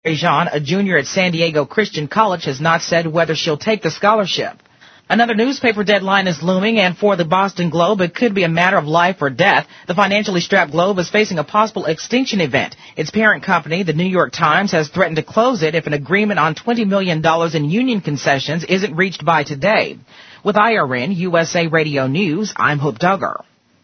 Jean, a junior at San Diego Christian College, has not said whether she'll take the scholarship. Another newspaper deadline is looming, and for the Boston Globe, it could be a matter of life or death. The financially strapped Globe is facing a possible extinction event. Its parent company, the New York Times, has threatened to close it if an agreement on $20 million in union concessions isn't reached by today. With IRN USA Radio News, I'm Hope Duggar.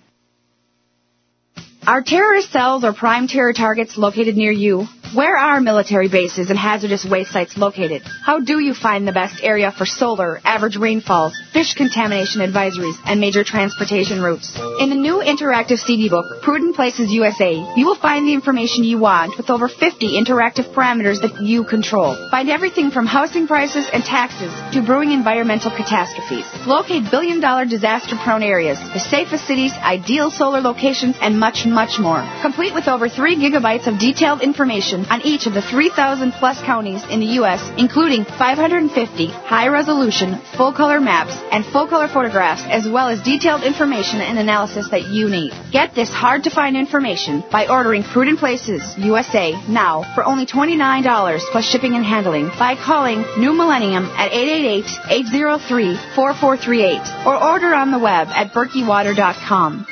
Are terrorist cells or prime terror targets located near you? Where are military bases and hazardous waste sites located? How do you find the best area for solar, average rainfalls, fish contamination advisories, and major transportation routes? In the new interactive CD book, Prudent Places USA, you will find the information you want with over 50 interactive parameters that you control. Find everything from housing prices and taxes to brewing environmental catastrophes. Locate billion-dollar disaster-prone areas, the safest cities, ideal solar locations, and much more. Complete with over 3 gigabytes of detailed information on each of the 3,000-plus counties in the U.S., including 550 high-resolution, full-color maps and full-color photographs, as well as detailed information and analysis that you need. Get this hard-to-find information by ordering Prudent Places USA now for only $29 plus shipping and handling by calling New Millennium at 888-803-4438 or order on the web at berkeywater.com.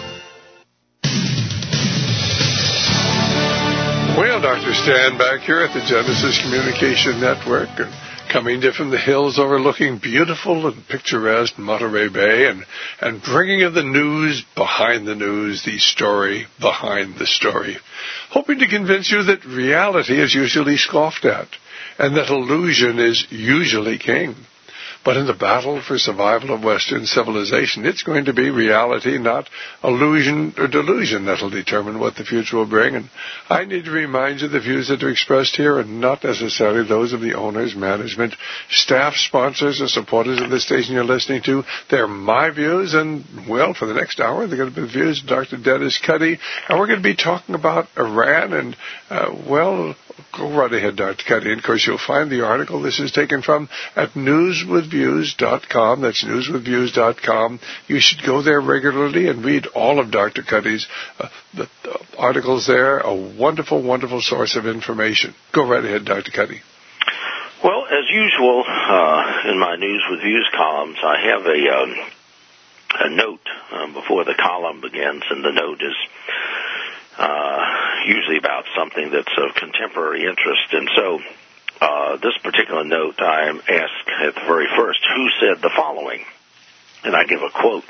Well, Dr. Stan back here at the Genesis Communication Network, coming to from the hills overlooking beautiful and picturesque Monterey Bay and bringing you the news behind the news, the story behind the story, hoping to convince you that reality is usually scoffed at and that illusion is usually king. But in the battle for survival of Western civilization, it's going to be reality, not illusion or delusion, that'll determine what the future will bring. And I need to remind you the views that are expressed here are not necessarily those of the owners, management, staff, sponsors, or supporters of the station you're listening to. They're my views, and, well, for the next hour, they're going to be the views of Dr. Dennis Cuddy. And we're going to be talking about Iran and, well, go right ahead, Dr. Cuddy. And, of course, you'll find the article this is taken from at newswithviews.com. That's newswithviews.com. You should go there regularly and read all of Dr. Cuddy's the articles there. A wonderful, wonderful source of information. Go right ahead, Dr. Cuddy. Well, as usual, in my News with Views columns, I have a note before the column begins, and the note is usually about something that's of contemporary interest. And so this particular note, I am asked at the very first, who said the following? And I give a quote.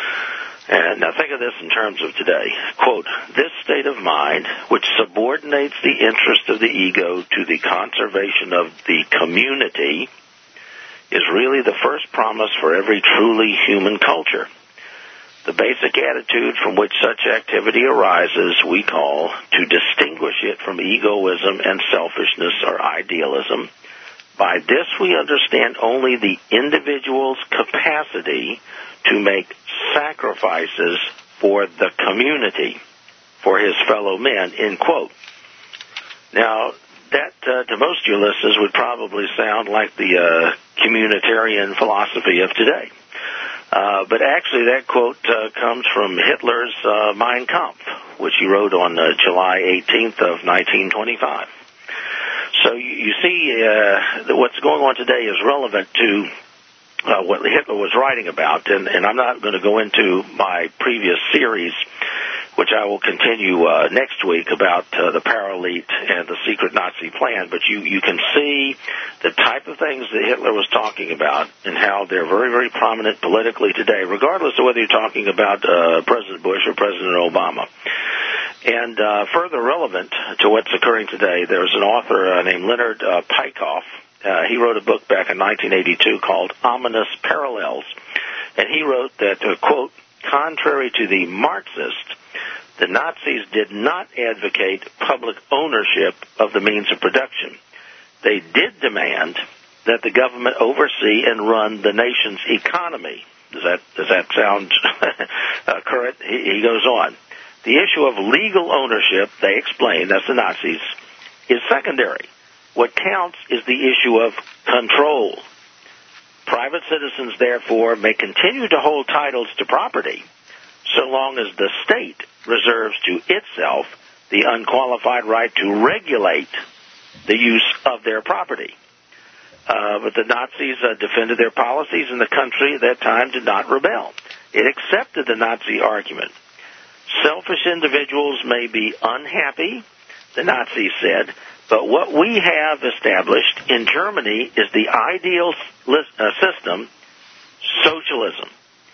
And now think of this in terms of today. Quote, this state of mind, which subordinates the interest of the ego to the conservation of the community, is really the first promise for every truly human culture. The basic attitude from which such activity arises we call to distinguish it from egoism and selfishness or idealism. By this we understand only the individual's capacity to make sacrifices for the community, for his fellow men, end quote. Now, that to most of your listeners would probably sound like the communitarian philosophy of today. But actually that quote comes from Hitler's Mein Kampf, which he wrote on July 18th of 1925. So you see that what's going on today is relevant to what Hitler was writing about, and I'm not going to go into my previous series, which I will continue next week, about the Paralite and the secret Nazi plan, but you can see the type of things that Hitler was talking about and how they're very, very prominent politically today, regardless of whether you're talking about President Bush or President Obama. And further relevant to what's occurring today, there's an author named Leonard Peikoff. He wrote a book back in 1982 called Ominous Parallels, and he wrote that, quote, contrary to the Marxists, the Nazis did not advocate public ownership of the means of production. They did demand that the government oversee and run the nation's economy. Does that sound current? He goes on. The issue of legal ownership, they explain, that's the Nazis, is secondary. What counts is the issue of control. Private citizens, therefore, may continue to hold titles to property so long as the state reserves to itself the unqualified right to regulate the use of their property. But the Nazis defended their policies, and the country at that time did not rebel. It accepted the Nazi argument. Selfish individuals may be unhappy, the Nazis said, but what we have established in Germany is the ideal system, socialism.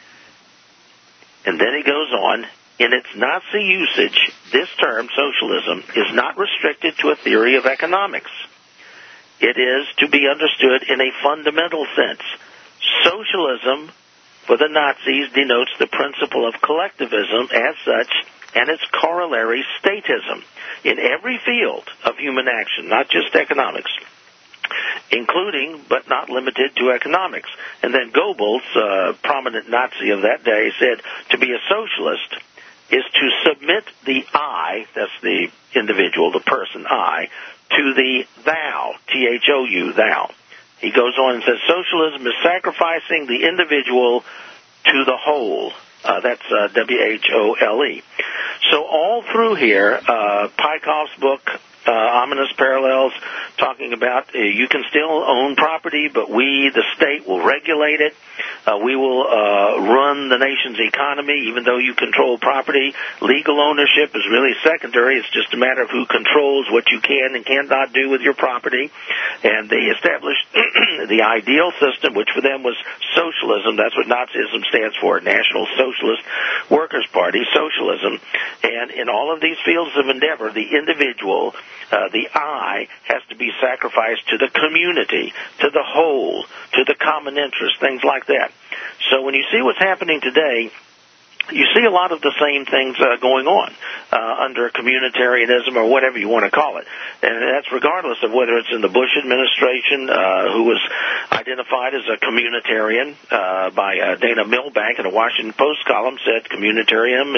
And then he goes on, in its Nazi usage, this term, socialism, is not restricted to a theory of economics. It is to be understood in a fundamental sense. Socialism, for the Nazis, denotes the principle of collectivism as such, and its corollary, statism, in every field of human action, not just economics, including but not limited to economics. And then Goebbels, prominent Nazi of that day, said to be a socialist is to submit the I, that's the individual, the person I, to the thou, Thou, thou. He goes on and says, socialism is sacrificing the individual to the whole. That's W-H-O-L-E. So all through here, Peikoff's book, Ominous Parallels, talking about you can still own property, but we, the state, will regulate it. We will run the nation's economy, even though you control property. Legal ownership is really secondary. It's just a matter of who controls what you can and cannot do with your property. And they established the ideal system, which for them was socialism. That's what Nazism stands for, National Socialist Workers' Party, socialism. And in all of these fields of endeavor, the individual, the I, has to be sacrificed to the community, to the whole, to the common interest, things like that. So when you see what's happening today, you see a lot of the same things going on under communitarianism or whatever you want to call it. And that's regardless of whether it's in the Bush administration, who was identified as a communitarian by Dana Milbank in a Washington Post column, said communitarianism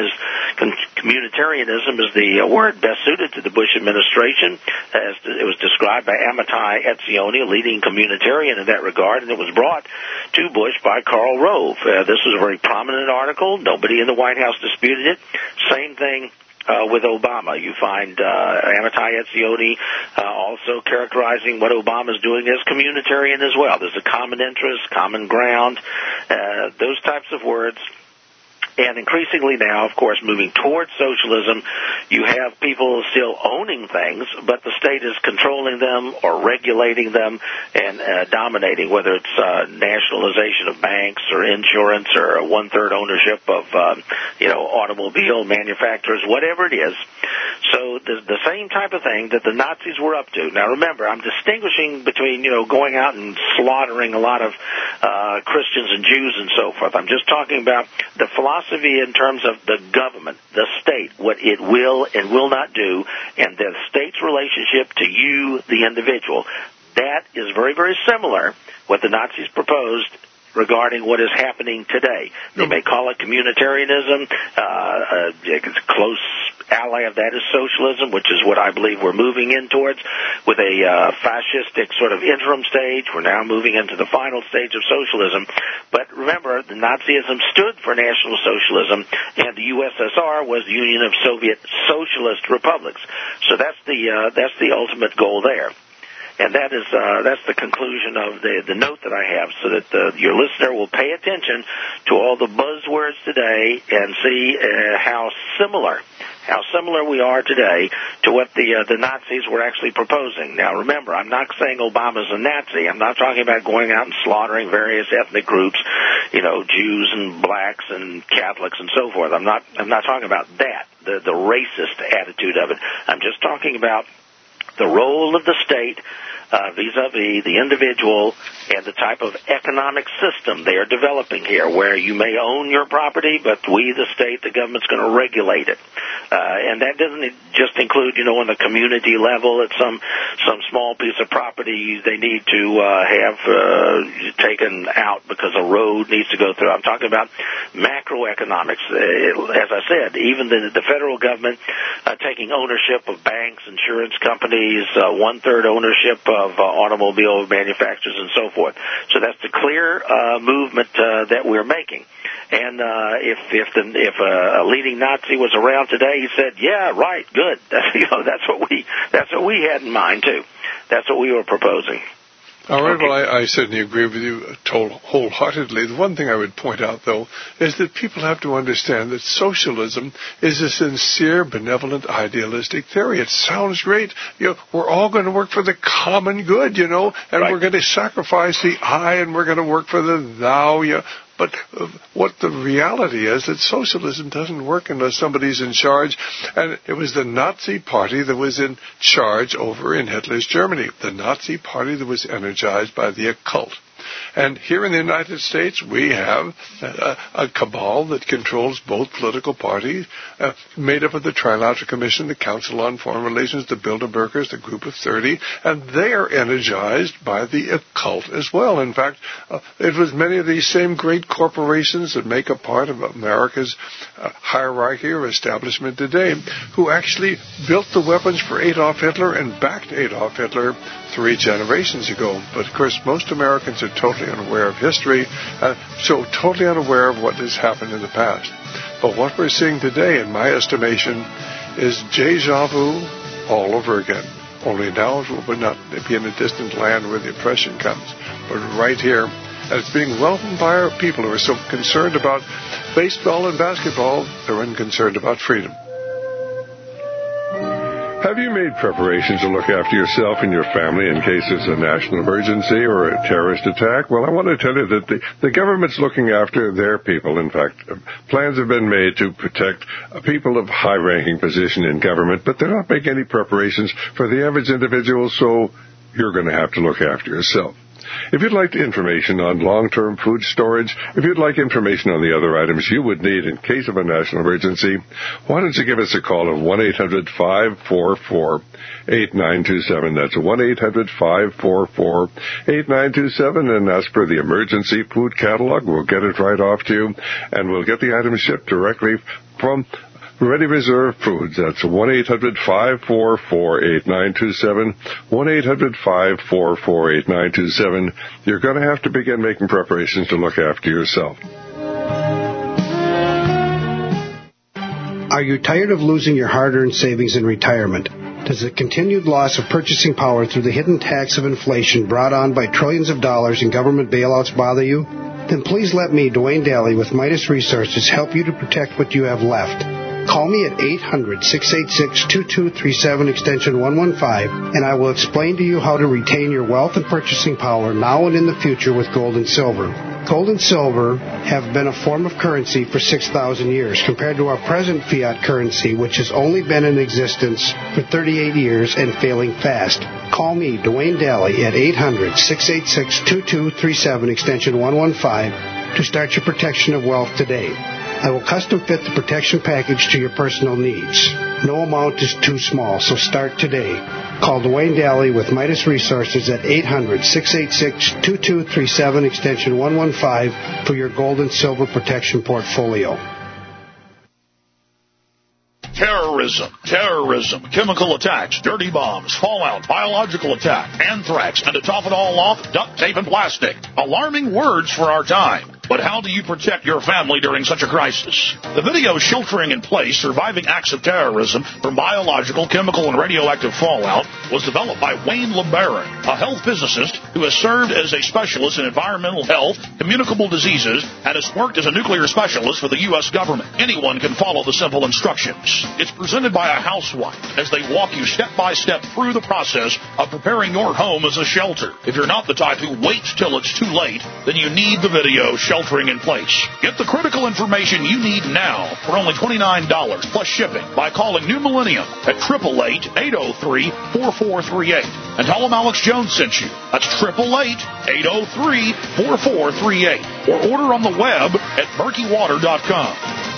is the word best suited to the Bush administration, as it was described by Amitai Etzioni, a leading communitarian in that regard, and it was brought to Bush by Karl Rove. This was a very prominent article. Nobody in the White House disputed it. Same thing with Obama. You find Amitai Etzioni also characterizing what Obama is doing as communitarian as well. There's a common interest, common ground, those types of words. And increasingly now, of course, moving towards socialism, you have people still owning things, but the state is controlling them or regulating them and dominating, whether it's nationalization of banks or insurance or one-third ownership of, automobile manufacturers, whatever it is. So the same type of thing that the Nazis were up to. Now, remember, I'm distinguishing between, going out and slaughtering a lot of Christians and Jews and so forth. I'm just talking about the philosophy in terms of the government, the state, what it will and will not do, and the state's relationship to you, the individual. That is very, very similar what the Nazis proposed regarding what is happening today. They may call it communitarianism. A close ally of that is socialism, which is what I believe we're moving in towards with a fascistic sort of interim stage. We're now moving into the final stage of socialism. But remember, the Nazism stood for National Socialism, and the USSR was the Union of Soviet Socialist Republics. So that's the ultimate goal there. And that's the conclusion of the note that I have, so that your listener will pay attention to all the buzzwords today and see how similar we are today to what the Nazis were actually proposing. Now, remember, I'm not saying Obama's a Nazi. I'm not talking about going out and slaughtering various ethnic groups, Jews and blacks and Catholics and so forth. I'm not talking about that, the racist attitude of it. I'm just talking about the role of the state vis-a-vis the individual and the type of economic system they are developing here, where you may own your property, but we, the state, the government's going to regulate it. And that doesn't just include, on the community level, at some small piece of property they need to have taken out because a road needs to go through. I'm talking about macroeconomics. As I said, even the federal government taking ownership of banks, insurance companies, one-third ownership of automobile manufacturers and so forth. So that's the clear movement that we're making. And if a leading Nazi was around today, he said, "Yeah, right, good." That's what we had in mind too. That's what we were proposing. All right, well, I certainly agree with you wholeheartedly. The one thing I would point out, though, is that people have to understand that socialism is a sincere, benevolent, idealistic theory. It sounds great. We're all going to work for the common good, and right. We're going to sacrifice the I, and we're going to work for the thou, But what the reality is that socialism doesn't work unless somebody's in charge. And it was the Nazi Party that was in charge over in Hitler's Germany. The Nazi Party that was energized by the occult. And here in the United States, we have a cabal that controls both political parties, made up of the Trilateral Commission, the Council on Foreign Relations, the Bilderbergers, the Group of 30, and they are energized by the occult as well. In fact, it was many of these same great corporations that make up part of America's hierarchy or establishment today who actually built the weapons for Adolf Hitler and backed Adolf Hitler 3 generations ago. But, of course, most Americans are totally unaware of history, so totally unaware of what has happened in the past. But what we're seeing today, in my estimation, is déjà vu all over again. Only now it will not be in a distant land where the oppression comes, but right here. And it's being welcomed by our people who are so concerned about baseball and basketball, they're unconcerned about freedom. Have you made preparations to look after yourself and your family in case there's a national emergency or a terrorist attack? Well, I want to tell you that the government's looking after their people. In fact, plans have been made to protect people of high-ranking position in government, but they're not making any preparations for the average individual, so you're going to have to look after yourself. If you'd like information on long-term food storage, if you'd like information on the other items you would need in case of a national emergency, why don't you give us a call at 1-800-544-8927. That's 1-800-544-8927, and as per the emergency food catalog, we'll get it right off to you, and we'll get the items shipped directly from Ready Reserve Foods. That's 1-800-544-8927, 1-800-544-8927. You're going to have to begin making preparations to look after yourself. Are you tired of losing your hard-earned savings in retirement? Does the continued loss of purchasing power through the hidden tax of inflation brought on by trillions of dollars in government bailouts bother you? Then please let me, Dwayne Daly, with Midas Resources, help you to protect what you have left. Call me at 800-686-2237, extension 115, and I will explain to you how to retain your wealth and purchasing power now and in the future with gold and silver. Gold and silver have been a form of currency for 6,000 years compared to our present fiat currency, which has only been in existence for 38 years and failing fast. Call me, Dwayne Daly, at 800-686-2237, extension 115, to start your protection of wealth today. I will custom fit the protection package to your personal needs. No amount is too small, so start today. Call Dwayne Daly with Midas Resources at 800-686-2237, extension 115 for your gold and silver protection portfolio. Terrorism, chemical attacks, dirty bombs, fallout, biological attack, anthrax, and to top it all off, duct tape and plastic. Alarming words for our time. But how do you protect your family during such a crisis? The video Sheltering in Place, Surviving Acts of Terrorism from Biological, Chemical, and Radioactive Fallout was developed by Wayne LeBaron, a health physicist who has served as a specialist in environmental health, communicable diseases, and has worked as a nuclear specialist for the U.S. government. Anyone can follow the simple instructions. It's presented by a housewife as they walk you step by step through the process of preparing your home as a shelter. If you're not the type who waits till it's too late, then you need the video Sheltering in Place. Get the critical information you need now for only $29 plus shipping by calling New Millennium at 888-803-4438 and tell them Alex Jones sent you. That's 888-803-4438 or order on the web at murkywater.com.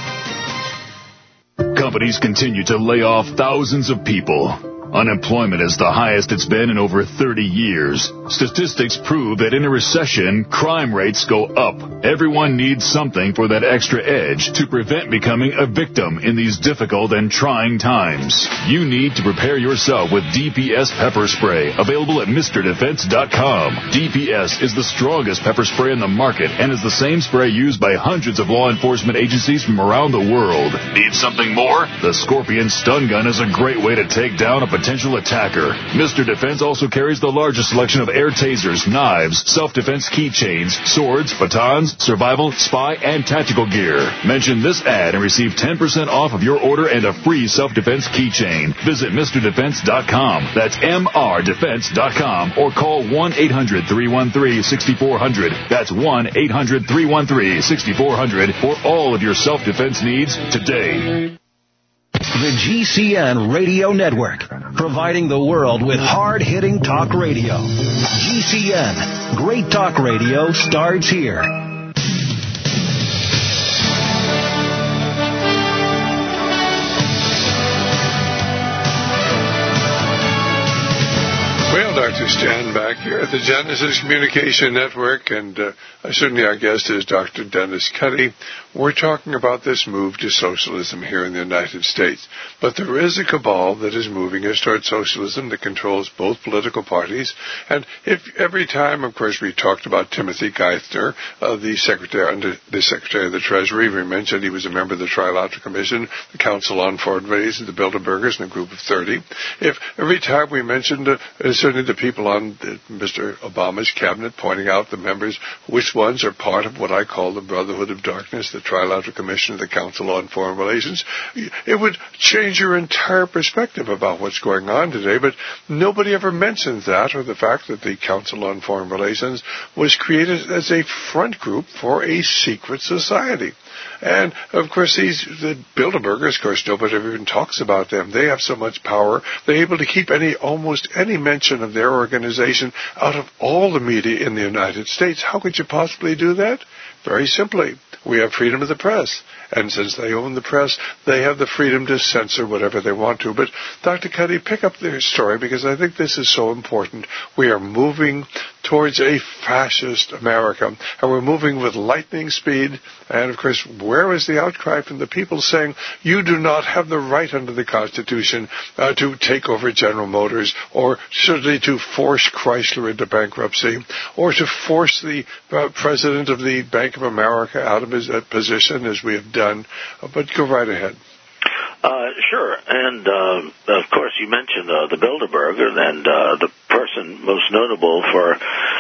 Companies continue to lay off thousands of people. Unemployment is the highest it's been in over 30 years. Statistics prove that in a recession, crime rates go up. Everyone needs something for that extra edge to prevent becoming a victim in these difficult and trying times. You need to prepare yourself with DPS pepper spray, available at MrDefense.com. DPS is the strongest pepper spray in the market and is the same spray used by hundreds of law enforcement agencies from around the world. Need something more? The Scorpion Stun Gun is a great way to take down a potential attacker. Mr. Defense also carries the largest selection of air tasers, knives, self-defense keychains, swords, batons, survival, spy, and tactical gear. Mention this ad and receive 10% off of your order and a free self-defense keychain. Visit MrDefense.com. That's MRDefense.com or call 1-800-313-6400. That's 1-800-313-6400 for all of your self-defense needs today. The GCN Radio Network, providing the world with hard-hitting talk radio. GCN, great talk radio starts here. Well, Dr. Stan back here at the Genesis Communication Network, and certainly our guest is Dr. Dennis Cuddy. We're talking about this move to socialism here in the United States. But there is a cabal that is moving us towards socialism that controls both political parties. And if every time, of course, we talked about Timothy Geithner, the Secretary of the Treasury, we mentioned he was a member of the Trilateral Commission, the Council on Foreign Relations, the Bilderbergers, and a group of 30. If every time we mentioned certainly the people on Mr. Obama's cabinet pointing out the members, which ones are part of what I call the Brotherhood of Darkness, the Trilateral Commission, the Council on Foreign Relations, it would change your entire perspective about what's going on today. But nobody ever mentions that, or the fact that the Council on Foreign Relations was created as a front group for a secret society. And, of course, the Bilderbergers, of course, nobody ever even talks about them. They have so much power. They're able to keep almost any mention of their organization out of all the media in the United States. How could you possibly do that? Very simply, we have freedom of the press. And since they own the press, they have the freedom to censor whatever they want to. But, Dr. Cuddy, pick up their story, because I think this is so important. We are moving towards a fascist America, and we're moving with lightning speed. And, of course, where is the outcry from the people saying, you do not have the right under the Constitution to take over General Motors, or certainly to force Chrysler into bankruptcy, or to force the president of the Bank of America out of his position, as we have done. But go right ahead. Sure. And, of course, you mentioned the Bilderberger, and the person most notable for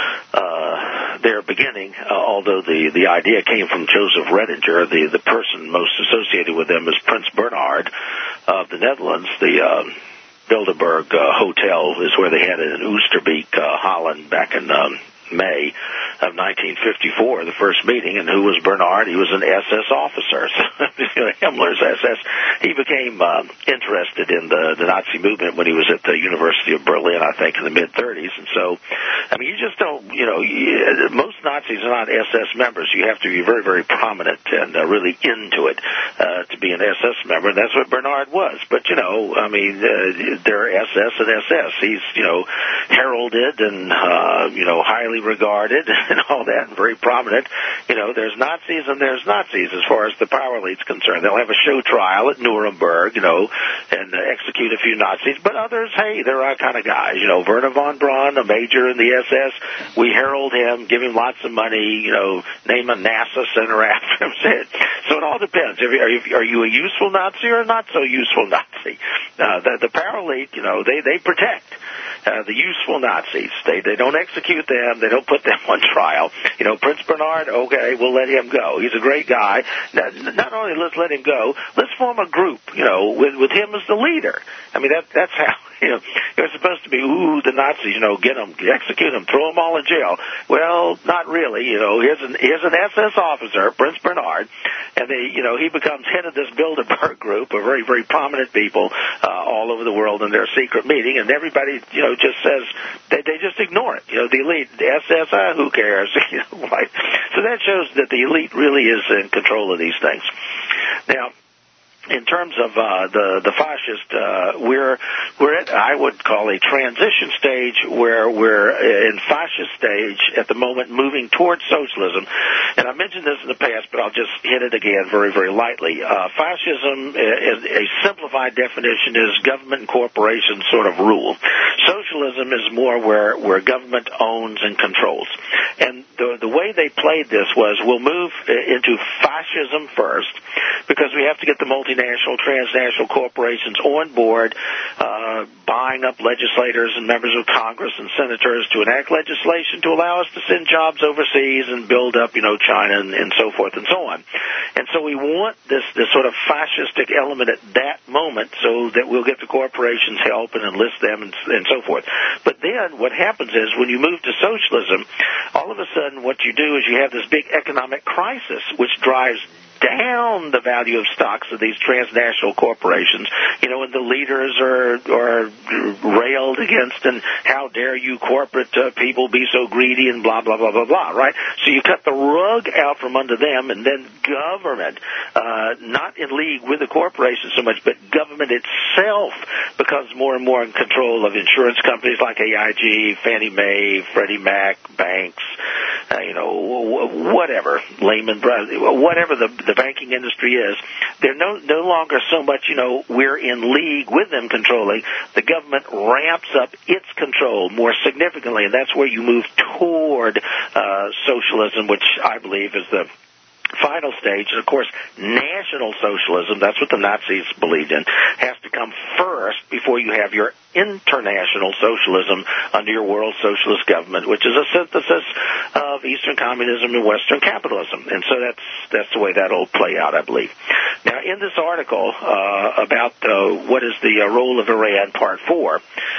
their beginning, although the idea came from Joseph Redinger, the person most associated with them is Prince Bernhard of the Netherlands. The Bilderberg Hotel is where they had it in Oosterbeek, Holland, back in May of 1954, the first meeting. And who was Bernhard? He was an SS officer, Himmler's SS. He became interested in the Nazi movement when he was at the University of Berlin, I think, in the mid-30s. And so, I mean, you just don't, most Nazis are not SS members. You have to be very, very prominent and really into it to be an SS member, and that's what Bernhard was. But, I mean, they're SS and SS. He's, heralded and, highly regarded and all that, and very prominent. There's Nazis and there's Nazis as far as the power elite's concerned. They'll have a show trial at Nuremberg, and execute a few Nazis. But others, hey, they're our kind of guys. Werner von Braun, a major in the SS, we herald him, give him lots of money, name a NASA center after him. So it all depends. Are you a useful Nazi or a not so useful Nazi? The power elite, they protect the useful Nazis. They don't execute them. They don't put them on trial. Prince Bernhard, okay, we'll let him go. He's a great guy. Not only let's let him go, let's form a group, with him as the leader. I mean, that's how, they're supposed to be, the Nazis, get them, execute them, throw them all in jail. Well, not really. Here's an SS officer, Prince Bernhard, and he becomes head of this Bilderberg group of very, very prominent people all over the world in their secret meeting, and everybody, just says, they just ignore it. The elite, the SS, who cares? So that shows that the elite really is in control of these things. Now, in terms of the fascist, we're at, I would call, a transition stage where we're in fascist stage at the moment, moving towards socialism. And I mentioned this in the past, but I'll just hit it again very, very lightly. Fascism, a simplified definition, is government and corporations sort of rule. socialism is more where government owns and controls. And the way they played this was, we'll move into fascism first, because we have to get the multinational, transnational corporations on board, buying up legislators and members of Congress and senators to enact legislation to allow us to send jobs overseas and build up, China and so forth and so on. And so we want this sort of fascistic element at that moment, so that we'll get the corporations help and enlist them and so forth. But then what happens is, when you move to socialism, all of a sudden what you do is you have this big economic crisis, which drives down the value of stocks of these transnational corporations, and the leaders are railed against, and how dare you corporate people be so greedy, and blah, blah, blah, blah, blah, right? So you cut the rug out from under them, and then government, not in league with the corporations so much, but government itself becomes more and more in control of insurance companies like AIG, Fannie Mae, Freddie Mac, banks, whatever, Lehman Brothers, whatever the banking industry is. They're no longer so much, we're in league with them controlling. The government ramps up its control more significantly, and that's where you move toward socialism, which I believe is the final stage. And, of course, national socialism, that's what the Nazis believed in, has to come first before you have your international socialism under your world socialist government, which is a synthesis of Eastern communism and Western capitalism. And so that's the way that'll play out, I believe. Now, in this article about what is the role of Iran, Part 4,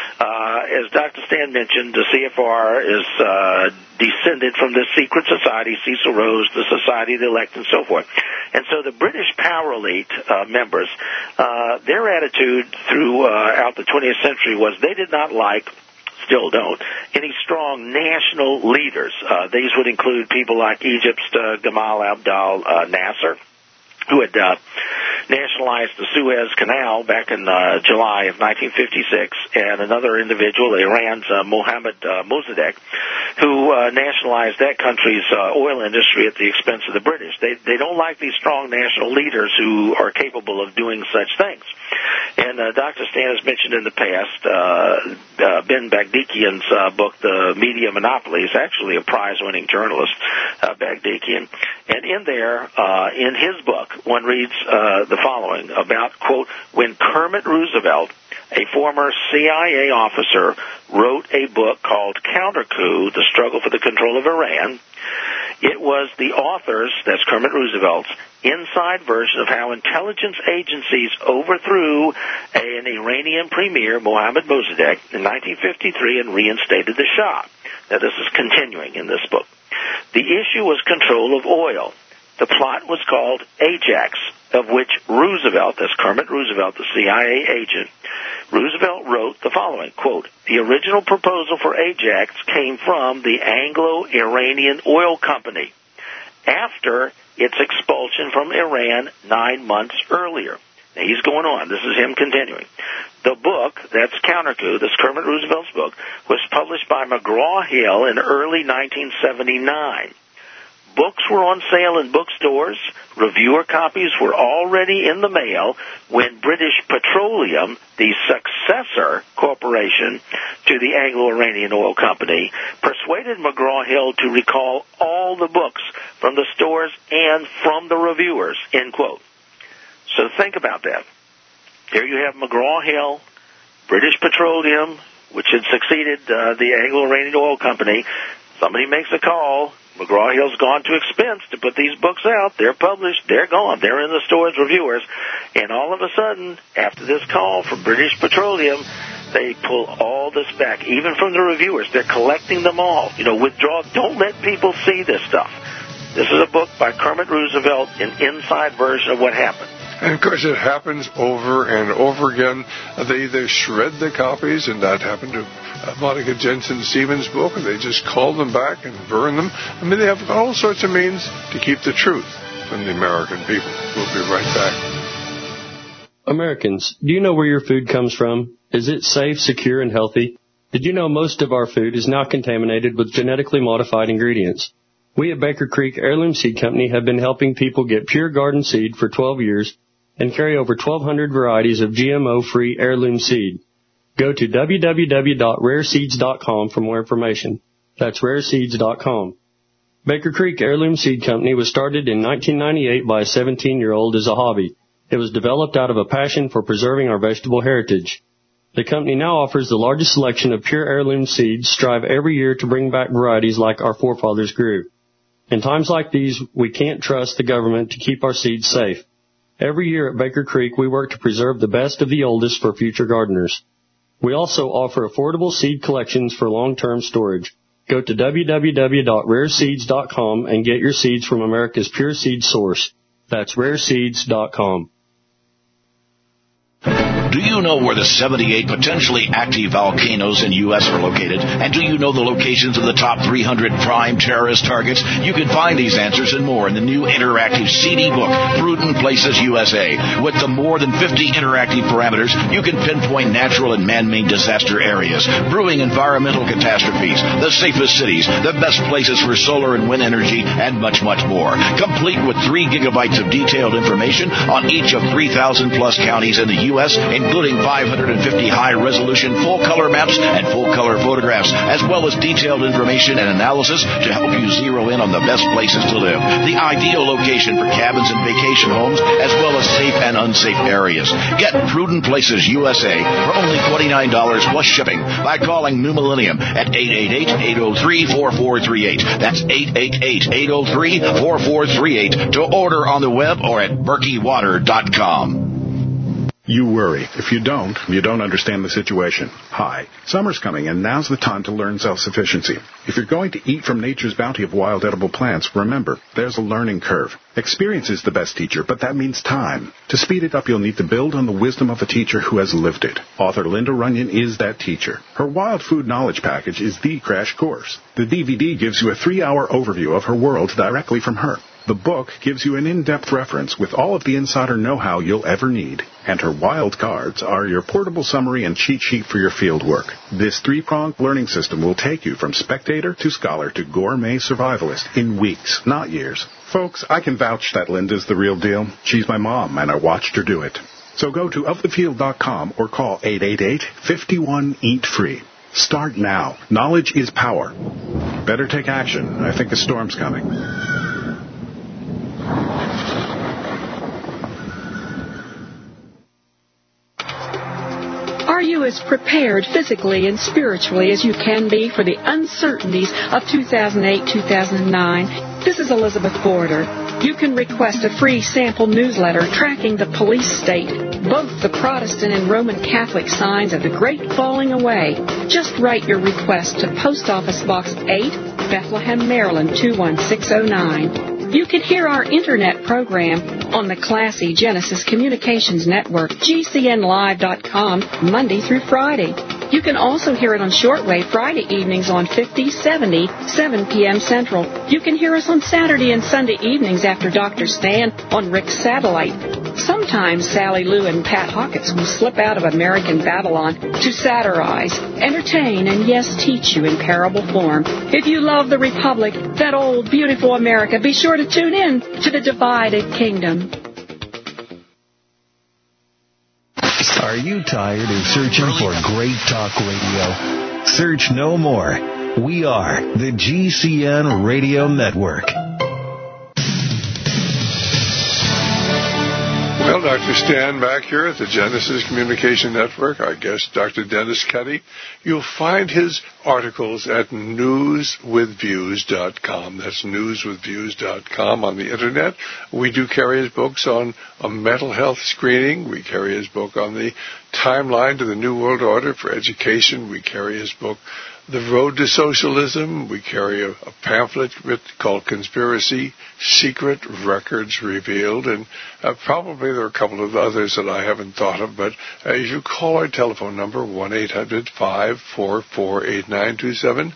as Dr. Stan mentioned, the CFR is descended from the secret society, Cecil Rose, the Society of the Elect, and so forth. And so the British power elite members, their attitude throughout the 20th century was they did not like, still don't, any strong national leaders. These would include people like Egypt's Gamal Abdel Nasser, who had nationalized the Suez Canal back in July of 1956, and another individual, Iran's Mohammad Mossadegh, who nationalized that country's oil industry at the expense of the British. They don't like these strong national leaders who are capable of doing such things. And Dr. Stan has mentioned in the past, Ben Bagdikian's book, The Media Monopoly, is actually a prize-winning journalist, Bagdikian. And in there, in his book, one reads the following about, quote, when Kermit Roosevelt, a former CIA officer, wrote a book called Counter-Coup, The Struggle for the Control of Iran, it was the author's, that's Kermit Roosevelt's, inside version of how intelligence agencies overthrew an Iranian premier, Mohammad Mossadegh, in 1953 and reinstated the Shah. Now, this is continuing in this book. The issue was control of oil. The plot was called Ajax, of which Roosevelt, that's Kermit Roosevelt, the CIA agent, Roosevelt wrote the following, quote, the original proposal for Ajax came from the Anglo-Iranian Oil Company after its expulsion from Iran 9 months earlier. Now, he's going on. This is him continuing. The book, that's Counter-Coup, this Kermit Roosevelt's book, was published by McGraw-Hill in early 1979. Books were on sale in bookstores. Reviewer copies were already in the mail when British Petroleum, the successor corporation to the Anglo-Iranian Oil Company, persuaded McGraw-Hill to recall all the books from the stores and from the reviewers, end quote. So think about that. Here you have McGraw-Hill, British Petroleum, which had succeeded the Anglo-Iranian Oil Company. Somebody makes a call. McGraw-Hill's gone to expense to put these books out. They're published. They're gone. They're in the stores, reviewers. And all of a sudden, after this call from British Petroleum, they pull all this back, even from the reviewers. They're collecting them all. Withdraw. Don't let people see this stuff. This is a book by Kermit Roosevelt, an inside version of what happened. And, of course, it happens over and over again. They shred the copies, and that happened to Monica Jensen Stevens' book, and they just call them back and burn them. I mean, they have all sorts of means to keep the truth from the American people. We'll be right back. Americans, do you know where your food comes from? Is it safe, secure, and healthy? Did you know most of our food is now contaminated with genetically modified ingredients? We at Baker Creek Heirloom Seed Company have been helping people get pure garden seed for 12 years and carry over 1,200 varieties of GMO-free heirloom seed. Go to www.rareseeds.com for more information. That's rareseeds.com. Baker Creek Heirloom Seed Company was started in 1998 by a 17-year-old as a hobby. It was developed out of a passion for preserving our vegetable heritage. The company now offers the largest selection of pure heirloom seeds, strive every year to bring back varieties like our forefathers grew. In times like these, we can't trust the government to keep our seeds safe. Every year at Baker Creek, we work to preserve the best of the oldest for future gardeners. We also offer affordable seed collections for long-term storage. Go to www.rareseeds.com and get your seeds from America's pure seed source. That's rareseeds.com. Do you know where the 78 potentially active volcanoes in U.S. are located? And do you know the locations of the top 300 prime terrorist targets? You can find these answers and more in the new interactive CD book, Prudent Places USA. With the more than 50 interactive parameters, you can pinpoint natural and man-made disaster areas, brewing environmental catastrophes, the safest cities, the best places for solar and wind energy, and much, much more. Complete with 3 gigabytes of detailed information on each of 3,000-plus counties in the U.S., including 550 high-resolution full-color maps and full-color photographs, as well as detailed information and analysis to help you zero in on the best places to live, the ideal location for cabins and vacation homes, as well as safe and unsafe areas. Get Prudent Places USA for only $29 plus shipping by calling New Millennium at 888-803-4438. That's 888-803-4438 to order on the web or at berkeywater.com. You worry. If you don't understand the situation. Hi, summer's coming, and now's the time to learn self-sufficiency. If you're going to eat from nature's bounty of wild edible plants, remember, there's a learning curve. Experience is the best teacher, but that means time. To speed it up, you'll need to build on the wisdom of a teacher who has lived it. Author Linda Runyon is that teacher. Her Wild Food Knowledge Package is the crash course. The DVD gives you a 3-hour overview of her world directly from her. The book gives you an in-depth reference with all of the insider know-how you'll ever need. And her wild cards are your portable summary and cheat sheet for your field work. This 3-pronged learning system will take you from spectator to scholar to gourmet survivalist in weeks, not years. Folks, I can vouch that Linda's the real deal. She's my mom, and I watched her do it. So go to ofthefield.com or call 888-51-EAT-FREE. Start now. Knowledge is power. Better take action. I think a storm's coming. Are you as prepared physically and spiritually as you can be for the uncertainties of 2008-2009? This is Elizabeth Border. You can request a free sample newsletter tracking the police state, both the Protestant and Roman Catholic signs of the Great Falling Away. Just write your request to Post Office Box 8, Bethlehem, Maryland 21609. You can hear our internet program on the classy Genesis Communications Network, GCNlive.com, Monday through Friday. You can also hear it on shortwave Friday evenings on 5070, 7 p.m. Central. You can hear us on Saturday and Sunday evenings after Dr. Stan on Rick's Satellite. Sometimes Sally Lou and Pat Hawkins will slip out of American Babylon to satirize, entertain, and yes, teach you in parable form. If you love the Republic, that old, beautiful America, be sure to tune in to the Divided Kingdom. Are you tired of searching for great talk radio? Search no more. We are the GCN Radio Network. Well, Dr. Stan back here at the Genesis Communication Network, our guest, Dr. Dennis Cuddy. You'll find his articles at newswithviews.com. That's newswithviews.com on the Internet. We do carry his books on a mental health screening. We carry his book on the timeline to the New World Order for education. We carry his book, The Road to Socialism. We carry a pamphlet called Conspiracy, Secret Records Revealed, and probably there are a couple of others that I haven't thought of, but if you call our telephone number, 1-800-544-8927,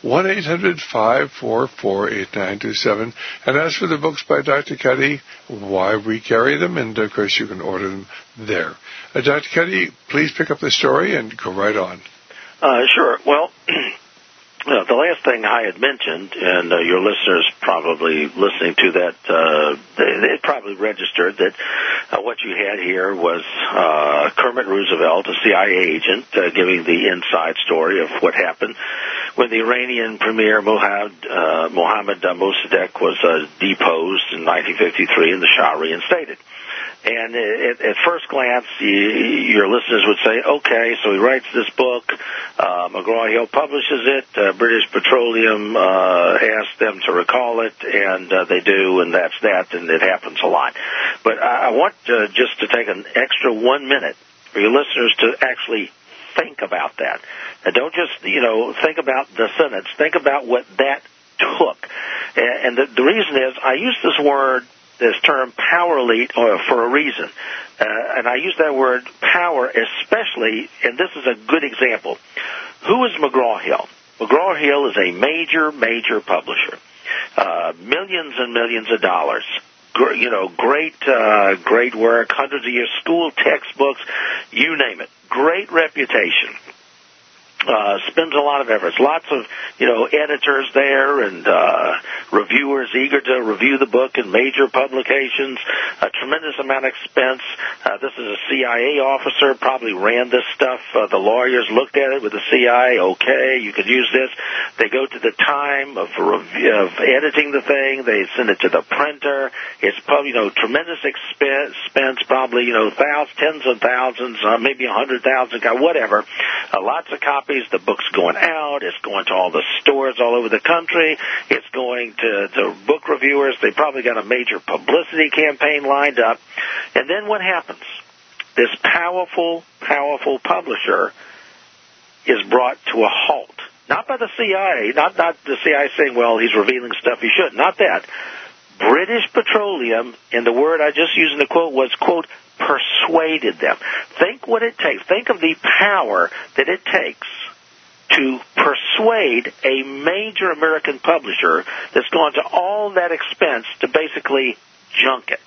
1-800-544-8927, and as for the books by Dr. Cuddy, why we carry them, and of course you can order them there. Dr. Cuddy, please pick up the story and go right on. Sure. Well, the the last thing I had mentioned, and your listeners probably listening to that, they probably registered that what you had here was Kermit Roosevelt, a CIA agent, giving the inside story of what happened when the Iranian premier Mohammad Mossadegh was deposed in 1953 and the Shah reinstated. And at first glance, your listeners would say, okay, so he writes this book, McGraw-Hill publishes it, British Petroleum asked them to recall it, and they do, and that's that, and it happens a lot. But I want just to take an extra 1 minute for your listeners to actually think about that. Don't just, think about the sentence. Think about what that took. And the reason is I use this term power elite for a reason. And I use that word power especially, and this is a good example. Who is McGraw-Hill? McGraw-Hill is a major publisher. Millions and millions of dollars. Great work, hundreds of years, school textbooks, you name it. Great reputation. Spends a lot of efforts. Lots of, editors there and reviewers eager to review the book in major publications. A tremendous amount of expense. This is a CIA officer, probably ran this stuff. The lawyers looked at it with the CIA. Okay, you could use this. They go to the time of editing the thing. They send it to the printer. It's probably, tremendous expense, probably, tens of thousands, maybe 100,000, whatever. Lots of copies. The book's going out. It's going to all the stores all over the country. It's going to book reviewers. They probably got a major publicity campaign lined up. And then what happens? This powerful publisher is brought to a halt. Not by the CIA. Not the CIA saying, well, he's revealing stuff he shouldn't. Not that. British Petroleum, and the word I just used in the quote was, quote, persuaded them. Think what it takes. Think of the power that it takes to persuade a major American publisher that's gone to all that expense to basically junk it.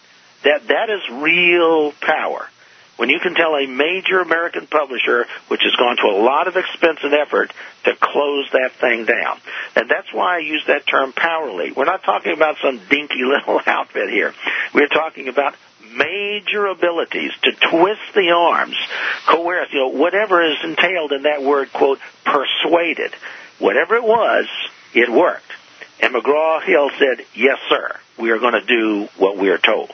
That is real power. When you can tell a major American publisher, which has gone to a lot of expense and effort, to close that thing down. And that's why I use that term power elite. We're not talking about some dinky little outfit here. We're talking about major abilities to twist the arms, coerce, whatever is entailed in that word, quote, persuaded. Whatever it was, it worked. And McGraw-Hill said, yes, sir, we are going to do what we are told.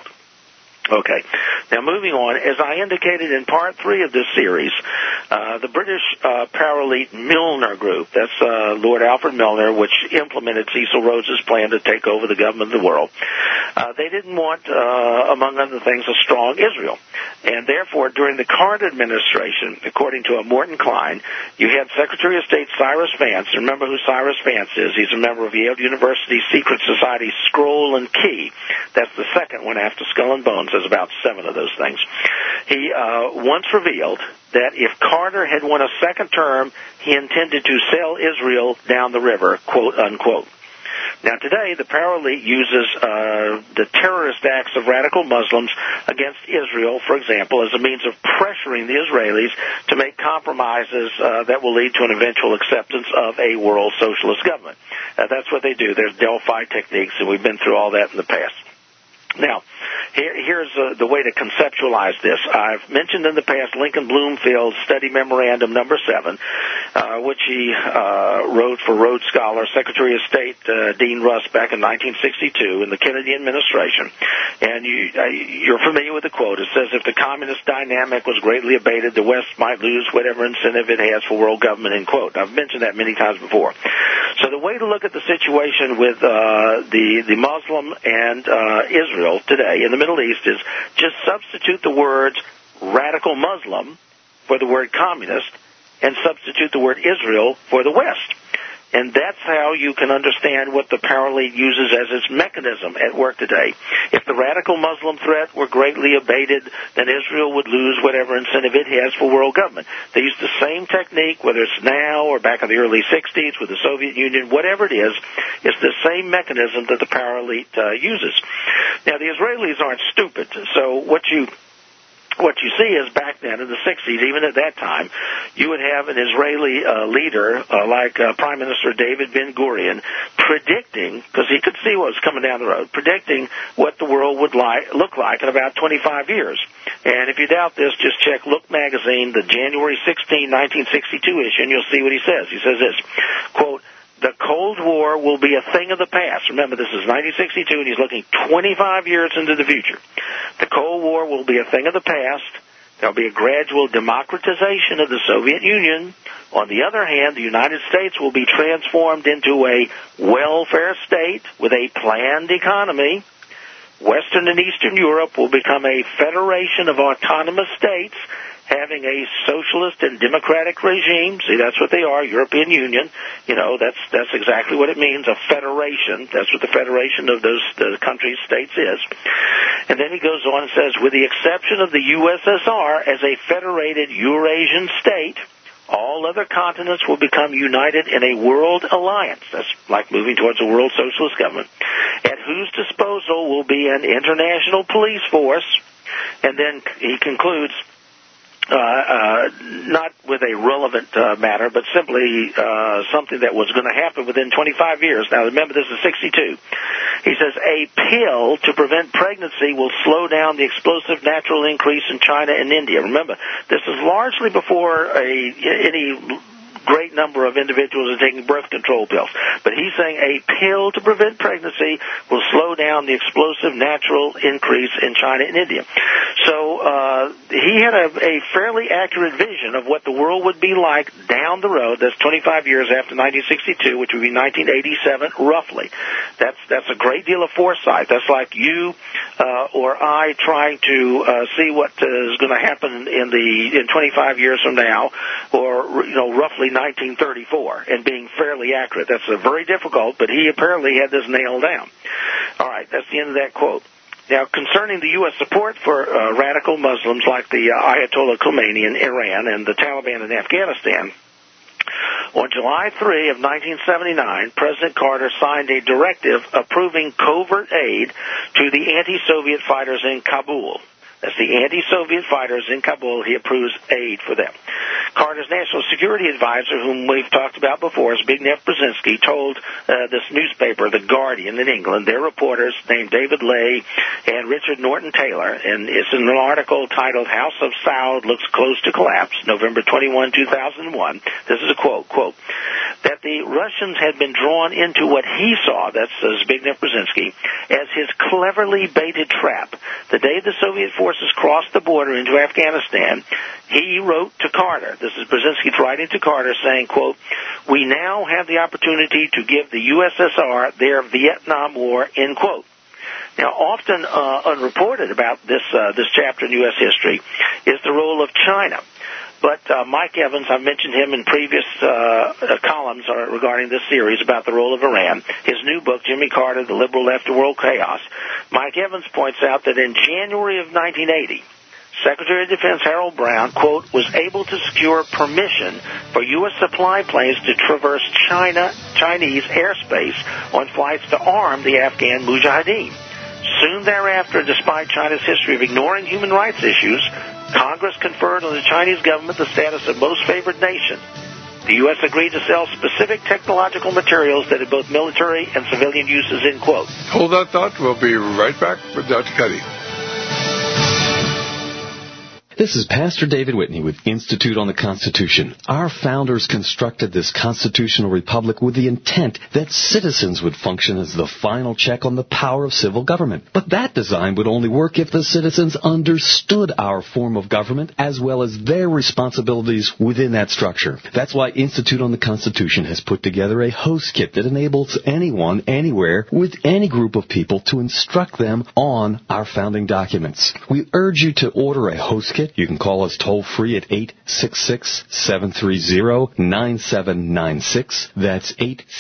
Okay. Now, moving on, as I indicated in part 3 of this series, the British power elite Milner Group, that's Lord Alfred Milner, which implemented Cecil Rhodes's plan to take over the government of the world, they didn't want, among other things, a strong Israel. And therefore, during the Carter administration, according to a Morton Klein, you had Secretary of State Cyrus Vance. Remember who Cyrus Vance is. He's a member of Yale University's secret society Scroll and Key. That's the second one after Skull and Bones. There's about 7 of those things. He once revealed that if Carter had won a second term, he intended to sell Israel down the river, quote, unquote. Now, today, the power elite uses the terrorist acts of radical Muslims against Israel, for example, as a means of pressuring the Israelis to make compromises that will lead to an eventual acceptance of a world socialist government. That's what they do. There's Delphi techniques, and we've been through all that in the past. Now, here's the way to conceptualize this. I've mentioned in the past Lincoln Bloomfield's study memorandum number 7, which he wrote for Rhodes Scholar, Secretary of State Dean Rusk back in 1962 in the Kennedy administration. And you're familiar with the quote. It says, if the communist dynamic was greatly abated, the West might lose whatever incentive it has for world government, end quote. I've mentioned that many times before. So the way to look at the situation with the Muslim and Israel today in the Middle East is just substitute the words radical Muslim for the word communist and substitute the word Israel for the West. And that's how you can understand what the power elite uses as its mechanism at work today. If the radical Muslim threat were greatly abated, then Israel would lose whatever incentive it has for world government. They use the same technique, whether it's now or back in the early 60s with the Soviet Union, whatever it is, it's the same mechanism that the power elite uses. Now, the Israelis aren't stupid, so what you what you see is back then in the 60s, even at that time, you would have an Israeli leader like Prime Minister David Ben-Gurion predicting, because he could see what was coming down the road, predicting what the world would look like in about 25 years. And if you doubt this, just check Look magazine, the January 16, 1962 issue, and you'll see what he says. He says this, quote, "The Cold War will be a thing of the past." Remember, this is 1962, and he's looking 25 years into the future. "The Cold War will be a thing of the past. There will be a gradual democratization of the Soviet Union. On the other hand, the United States will be transformed into a welfare state with a planned economy. Western and Eastern Europe will become a federation of autonomous states having a socialist and democratic regime." See, that's what they are, European Union. You know, that's exactly what it means, a federation. That's what the federation of the countries, states is. And then he goes on and says, "With the exception of the USSR as a federated Eurasian state, all other continents will become united in a world alliance." That's like moving towards a world socialist government, "at whose disposal will be an international police force." And then he concludes, not with a relevant matter, but simply something that was going to happen within 25 years. Now, remember, this is 62. He says, "A pill to prevent pregnancy will slow down the explosive natural increase in China and India." Remember, this is largely before any great number of individuals are taking birth control pills. But he's saying a pill to prevent pregnancy will slow down the explosive natural increase in China and India. So he had a fairly accurate vision of what the world would be like down the road. That's 25 years after 1962, which would be 1987, roughly. That's a great deal of foresight. That's like you or I trying to see what is going to happen in 25 years from now, or roughly 1934, and being fairly accurate. That's very difficult, but he apparently had this nailed down. All right, that's the end of that quote. Now, concerning the U.S. support for radical Muslims like the Ayatollah Khomeini in Iran and the Taliban in Afghanistan, on July 3 of 1979, President Carter signed a directive approving covert aid to the anti-Soviet fighters in Kabul. That's the anti-Soviet fighters in Kabul. He approves aid for them. Carter's national security advisor, whom we've talked about before, Zbigniew Brzezinski, told this newspaper, The Guardian in England, their reporters named David Ley and Richard Norton Taylor, and it's in an article titled "House of Saud Looks Close to Collapse," November 21, 2001. This is a quote, "that the Russians had been drawn into what he saw," that's Zbigniew Brzezinski, "as his cleverly baited trap. The day the Soviet forces crossed the border into Afghanistan, he wrote to Carter," this is Brzezinski writing to Carter, saying, quote, "we now have the opportunity to give the USSR their Vietnam War," end quote. Now, often unreported about this chapter in U.S. history is the role of China. But Mike Evans, I've mentioned him in previous columns regarding this series about the role of Iran. His new book, Jimmy Carter, The Liberal Left to World Chaos. Mike Evans points out that in January of 1980, Secretary of Defense Harold Brown, quote, "was able to secure permission for U.S. supply planes to traverse Chinese airspace on flights to arm the Afghan Mujahideen. Soon thereafter, despite China's history of ignoring human rights issues, Congress conferred on the Chinese government the status of most favored nation. The U.S. agreed to sell specific technological materials that had both military and civilian uses," end quote. Hold that thought. We'll be right back with Dr. Cuddy. This is Pastor David Whitney with Institute on the Constitution. Our founders constructed this constitutional republic with the intent that citizens would function as the final check on the power of civil government. But that design would only work if the citizens understood our form of government as well as their responsibilities within that structure. That's why Institute on the Constitution has put together a host kit that enables anyone, anywhere, with any group of people to instruct them on our founding documents. We urge you to order a host kit. You can call us toll-free at 866-730-9796. That's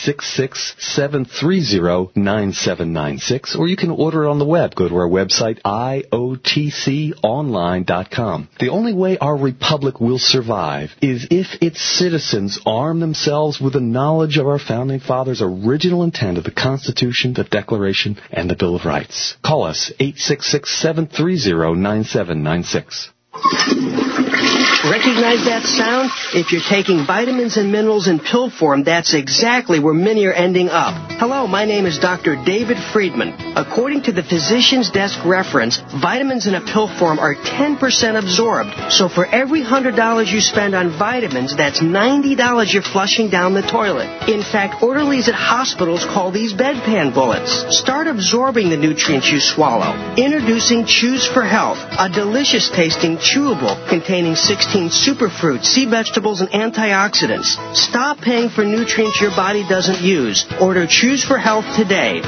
866-730-9796. Or you can order it on the web. Go to our website, iotconline.com. The only way our republic will survive is if its citizens arm themselves with the knowledge of our founding fathers' original intent of the Constitution, the Declaration, and the Bill of Rights. Call us, 866-730-9796. Recognize that sound? If you're taking vitamins and minerals in pill form, that's exactly where many are ending up. Hello, my name is Dr. David Friedman. According to the Physician's Desk reference, vitamins in a pill form are 10% absorbed. So for every $100 you spend on vitamins, that's $90 you're flushing down the toilet. In fact, orderlies at hospitals call these bedpan bullets. Start absorbing the nutrients you swallow. Introducing Chews for Health, a delicious tasting chewable containing 16 superfruits, sea vegetables, and antioxidants. Stop paying for nutrients your body doesn't use. Order Chews for Health today.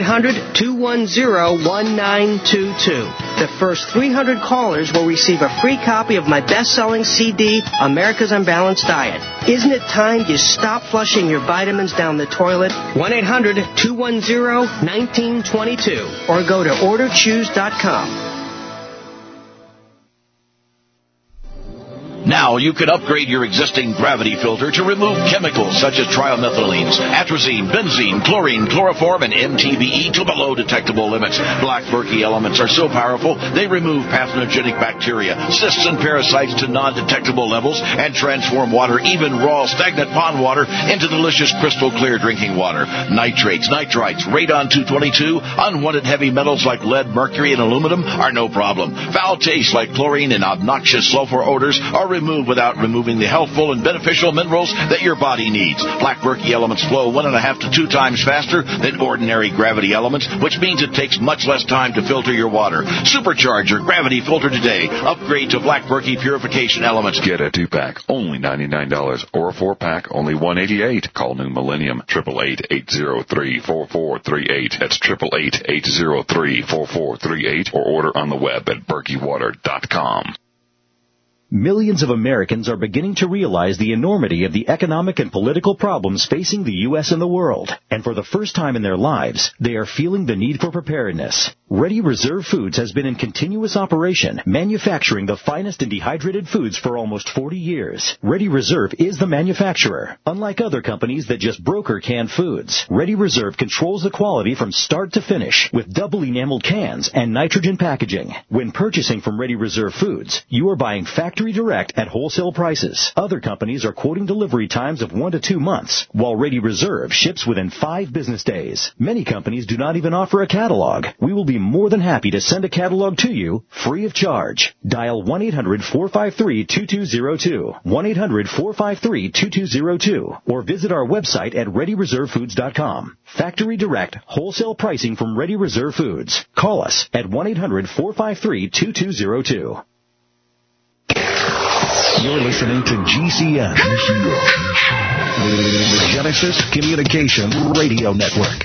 1-800-210-1922. The first 300 callers will receive a free copy of my best-selling CD, America's Unbalanced Diet. Isn't it time you stop flushing your vitamins down the toilet? 1-800-210-1922 or go to orderchews.com. Now you can upgrade your existing gravity filter to remove chemicals such as trimethylenes, atrazine, benzene, chlorine, chloroform, and MTBE to below detectable limits. Black Berkey elements are so powerful, they remove pathogenic bacteria, cysts, and parasites to non-detectable levels and transform water, even raw, stagnant pond water, into delicious crystal clear drinking water. Nitrates, nitrites, radon-222, unwanted heavy metals like lead, mercury, and aluminum are no problem. Foul tastes like chlorine and obnoxious sulfur odors are removed without removing the healthful and beneficial minerals that your body needs. Black Berkey elements flow 1.5 to 2 times faster than ordinary gravity elements, which means it takes much less time to filter your water. Supercharge your gravity filter today. Upgrade to Black Berkey purification elements. Get a 2-pack, only $99, or a 4-pack, only $188. Call New Millennium, 888-803-4438. That's 888-803-4438, or order on the web at berkeywater.com. Millions of Americans are beginning to realize the enormity of the economic and political problems facing the U.S. and the world. And for the first time in their lives, they are feeling the need for preparedness. Ready Reserve Foods has been in continuous operation, manufacturing the finest in dehydrated foods for almost 40 years. Ready Reserve is the manufacturer. Unlike other companies that just broker canned foods, Ready Reserve controls the quality from start to finish with double enameled cans and nitrogen packaging. When purchasing from Ready Reserve Foods, you are buying factory direct at wholesale prices. Other companies are quoting delivery times of 1 to 2 months, while Ready Reserve ships within 5 business days. Many companies do not even offer a catalog. We will be more than happy to send a catalog to you free of charge. Dial 1-800-453-2202, 1-800-453-2202, or visit our website at ReadyReserveFoods.com. Factory direct, wholesale pricing from Ready Reserve Foods. Call us at 1-800-453-2202. You're listening to GCN, the Genesis Communications Radio Network.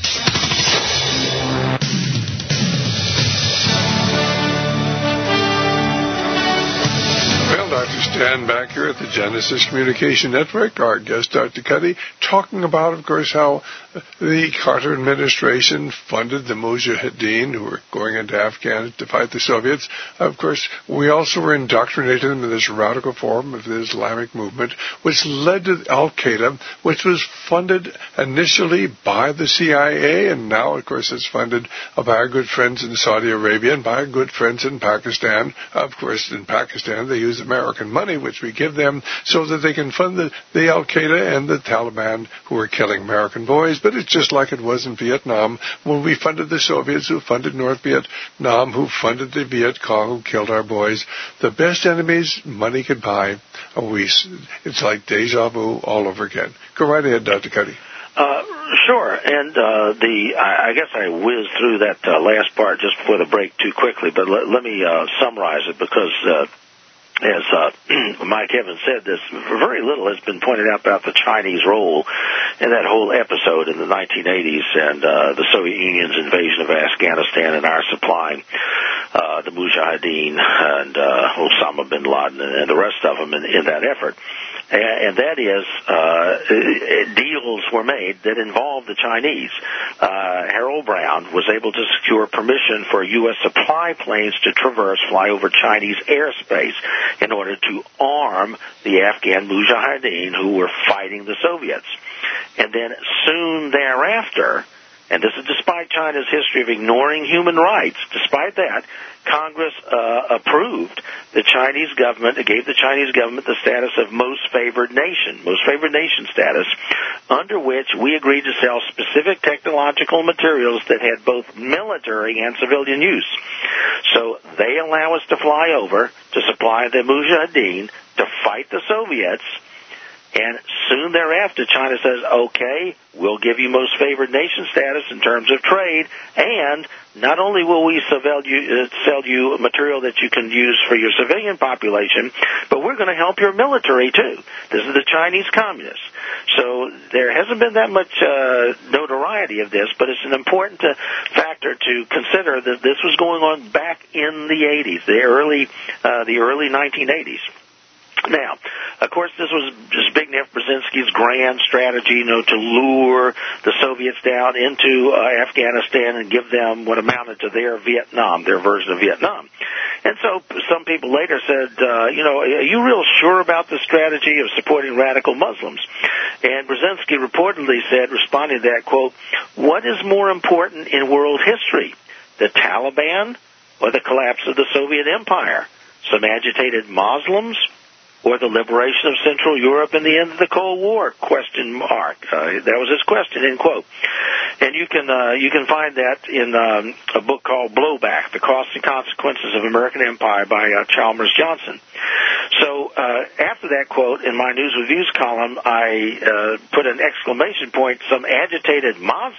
Well, Dr. Stan back here at the Genesis Communication Network, our guest, Dr. Cuddy, talking about, of course, how the Carter administration funded the Mujahideen who were going into Afghanistan to fight the Soviets. Of course, we also were indoctrinated in this radical form of the Islamic movement, which led to Al-Qaeda, which was funded initially by the CIA, and now, of course, it's funded by our good friends in Saudi Arabia and by our good friends in Pakistan. Of course, in Pakistan, they use American money, which we give them, so that they can fund the Al-Qaeda and the Taliban who are killing American boys. But it's just like it was in Vietnam when we funded the Soviets, who funded North Vietnam, who funded the Viet Cong, who killed our boys. The best enemies money could buy. It's like deja vu all over again. Go right ahead, Dr. Cuddy. Sure, and I guess I whizzed through that last part just before the break too quickly, but let me summarize it, because as Mike Evans said, this very little has been pointed out about the Chinese role in that whole episode in the 1980s and the Soviet Union's invasion of Afghanistan and our supplying the Mujahideen and Osama bin Laden and the rest of them in that effort. And that is, deals were made that involved the Chinese. Harold Brown was able to secure permission for U.S. supply planes to fly over Chinese airspace in order to arm the Afghan Mujahideen who were fighting the Soviets. And then soon thereafter, And this is despite China's history of ignoring human rights. Despite that, Congress approved the Chinese government, gave the Chinese government the status of most favored nation status, under which we agreed to sell specific technological materials that had both military and civilian use. So they allow us to fly over to supply the Mujahideen to fight the Soviets. And soon thereafter, China says, okay, we'll give you most favored nation status in terms of trade, and not only will we sell you material that you can use for your civilian population, but we're going to help your military, too. This is the Chinese communists. So there hasn't been that much notoriety of this, but it's an important factor to consider that this was going on back in the 80s, the early 1980s. Now, of course, this was Zbigniew Brzezinski's grand strategy, to lure the Soviets down into Afghanistan and give them what amounted to their Vietnam, their version of Vietnam. And so some people later said, are you real sure about the strategy of supporting radical Muslims? And Brzezinski reportedly said, responding to that, quote, what is more important in world history, the Taliban or the collapse of the Soviet Empire? Some agitated Muslims or the liberation of Central Europe and the end of the Cold War? That was his question, end quote. And you can find that in a book called Blowback: The Costs and Consequences of American Empire by Chalmers Johnson. So after that quote, in my News with Views column, I put an exclamation point, some agitated Muslims, ?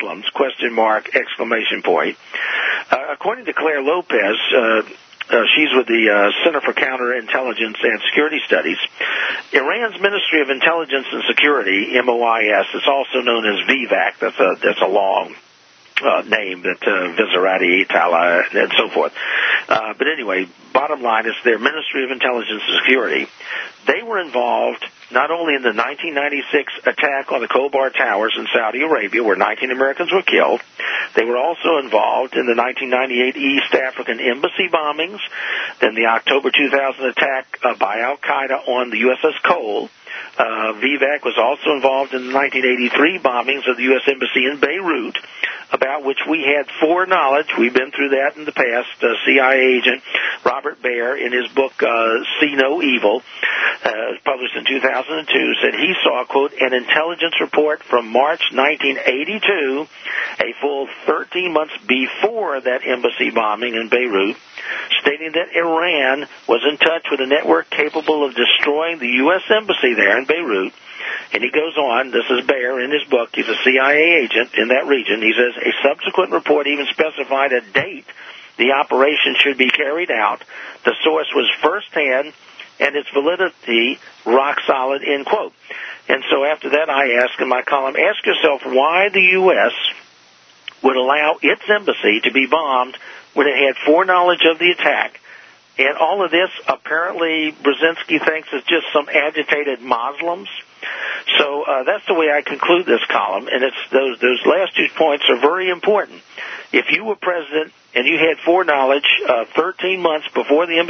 According to Claire Lopez, she's with the Center for Counterintelligence and Security Studies. Iran's Ministry of Intelligence and Security, MOIS, it's also known as VVAC. That's a long name, that Vizarati, Tala, and so forth. But anyway, bottom line is their Ministry of Intelligence and Security. They were involved not only in the 1996 attack on the Khobar Towers in Saudi Arabia, where 19 Americans were killed. They were also involved in the 1998 East African embassy bombings, then the October 2000 attack by Al-Qaeda on the USS Cole. VVAC was also involved in the 1983 bombings of the U.S. Embassy in Beirut, about which we had foreknowledge. We've been through that in the past. CIA agent Robert Baer, in his book See No Evil, published in 2002, said he saw, quote, an intelligence report from March 1982, a full 13 months before that embassy bombing in Beirut, stating that Iran was in touch with a network capable of destroying the U.S. Embassy there in Beirut. And he goes on, this is Baer in his book, he's a CIA agent in that region. He says, a subsequent report even specified a date the operation should be carried out. The source was firsthand, and its validity rock solid, end quote. And so after that, I ask in my column, ask yourself why the U.S. would allow its embassy to be bombed when it had foreknowledge of the attack. And all of this, apparently, Brzezinski thinks is just some agitated Muslims. So that's the way I conclude this column, and it's those last 2 points are very important. If you were president and you had foreknowledge 13 months before the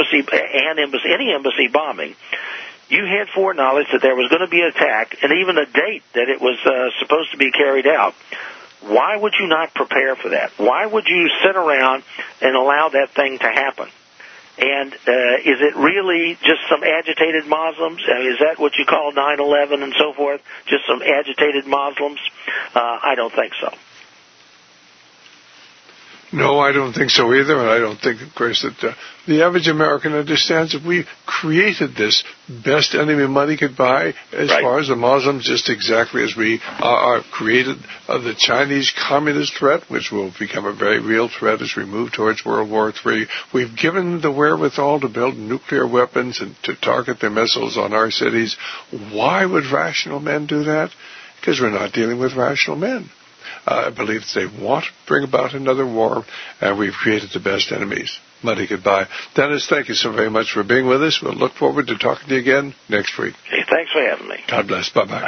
any embassy bombing, you had foreknowledge that there was going to be an attack, and even a date that it was supposed to be carried out. Why would you not prepare for that? Why would you sit around and allow that thing to happen? And is it really just some agitated Muslims? Is that what you call 9/11 and so forth? Just some agitated Muslims? I don't think so. No, I don't think so either, and I don't think, of course, that the average American understands that we created this best enemy money could buy as far as the Muslims, just exactly as we created the Chinese communist threat, which will become a very real threat as we move towards World War III. We've given the wherewithal to build nuclear weapons and to target their missiles on our cities. Why would rational men do that? Because we're not dealing with rational men. I believe they want to bring about another war, and we've created the best enemies money could buy. Dennis, thank you so very much for being with us. We'll look forward to talking to you again next week. Hey, thanks for having me. God bless. Bye-bye. Bye.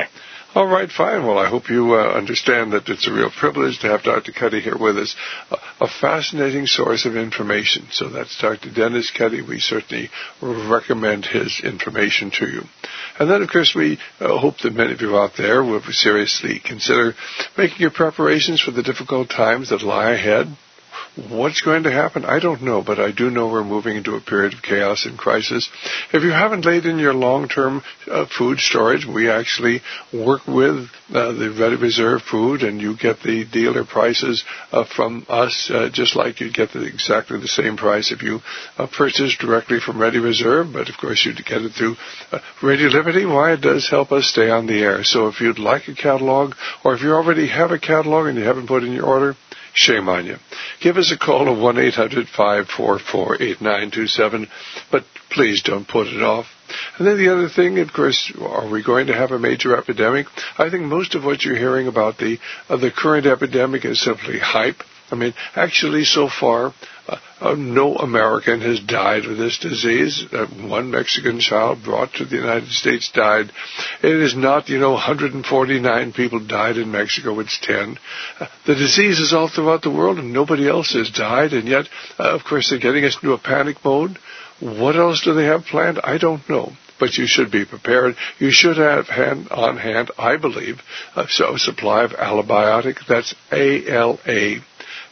All right, fine. Well, I hope you understand that it's a real privilege to have Dr. Cuddy here with us, a fascinating source of information. So that's Dr. Dennis Cuddy. We certainly recommend his information to you. And then, of course, we hope that many of you out there will seriously consider making your preparations for the difficult times that lie ahead. What's going to happen? I don't know, but I do know we're moving into a period of chaos and crisis. If you haven't laid in your long-term food storage, we actually work with the Ready Reserve food, and you get the dealer prices from us, just like you'd get exactly the same price if you purchased directly from Ready Reserve. But, of course, you'd get it through Radio Liberty. Why? It does help us stay on the air. So if you'd like a catalog, or if you already have a catalog and you haven't put in your order, shame on you. Give us a call at 1-800-544-8927, but please don't put it off. And then the other thing, of course, are we going to have a major epidemic? I think most of what you're hearing about the current epidemic is simply hype. I mean, actually, so far, no American has died of this disease. One Mexican child brought to the United States died. It is not, 149 people died in Mexico. It's 10. The disease is all throughout the world, and nobody else has died. And yet, of course, they're getting us into a panic mode. What else do they have planned? I don't know. But you should be prepared. You should have on hand, I believe, a supply of Alibiotic. That's ALABIOTIC,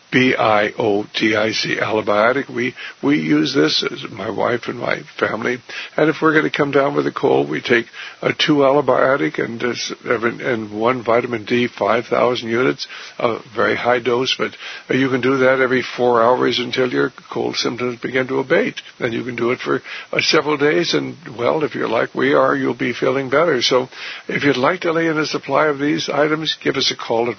Alibiotic. We use this, as my wife and my family. And if we're going to come down with a cold, we take 2 Alibiotic and 1 vitamin D, 5,000 units, a very high dose. But you can do that every 4 hours until your cold symptoms begin to abate. And you can do it for several days. And, well, if you're like we are, you'll be feeling better. So if you'd like to lay in a supply of these items, give us a call at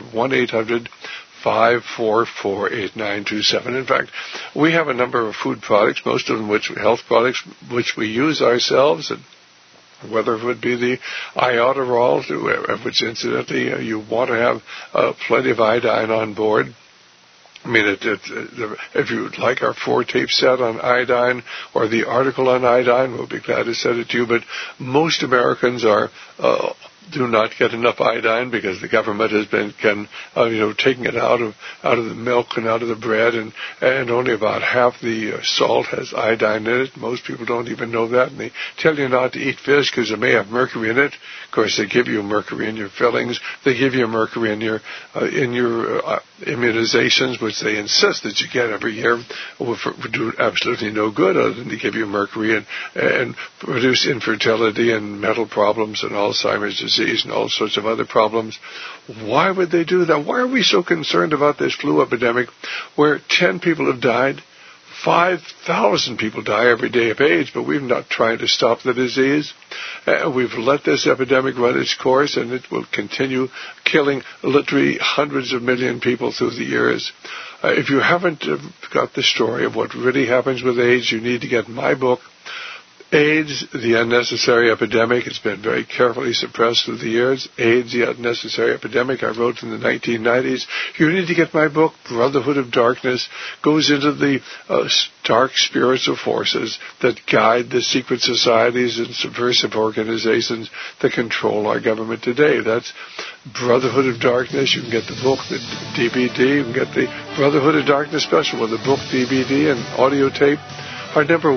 1-800-544-8927. In fact, we have a number of food products, most of them health products, which we use ourselves, and whether it would be the iodoral, which incidentally you want to have plenty of iodine on board. I mean, if you'd like our 4-tape set on iodine or the article on iodine, we'll be glad to send it to you. But most Americans do not get enough iodine because the government has been taking it out of the milk and out of the bread, and only about half the salt has iodine in it. Most people don't even know that, and they tell you not to eat fish because it may have mercury in it. Of course, they give you mercury in your fillings. They give you mercury in your immunizations, which they insist that you get every year, would do absolutely no good other than to give you mercury and produce infertility and mental problems and Alzheimer's disease and all sorts of other problems. Why would they do that? Why are we so concerned about this flu epidemic where 10 people have died? 5,000 people die every day of AIDS, but we've not tried to stop the disease. We've let this epidemic run its course, and it will continue killing literally hundreds of million people through the years. If you haven't got the story of what really happens with AIDS, you need to get my book, AIDS, the Unnecessary Epidemic. It's been very carefully suppressed through the years. AIDS, the Unnecessary Epidemic. I wrote in the 1990s. You need to get my book, Brotherhood of Darkness. Goes into the dark spiritual forces that guide the secret societies and subversive organizations that control our government today. That's Brotherhood of Darkness. You can get the book, the DVD. You can get the Brotherhood of Darkness special with the book, DVD, and audio tape. Our number,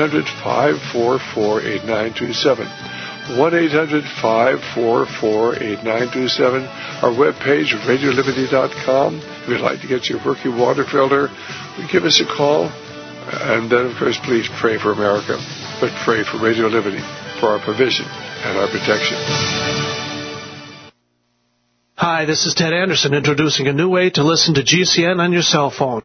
1-800-544-8927. 1-800-544-8927. Our webpage, radioliberty.com. If you'd like to get your Berkey water filter, give us a call. And then, of course, please pray for America, but pray for Radio Liberty, for our provision and our protection. Hi, this is Ted Anderson introducing a new way to listen to GCN on your cell phone.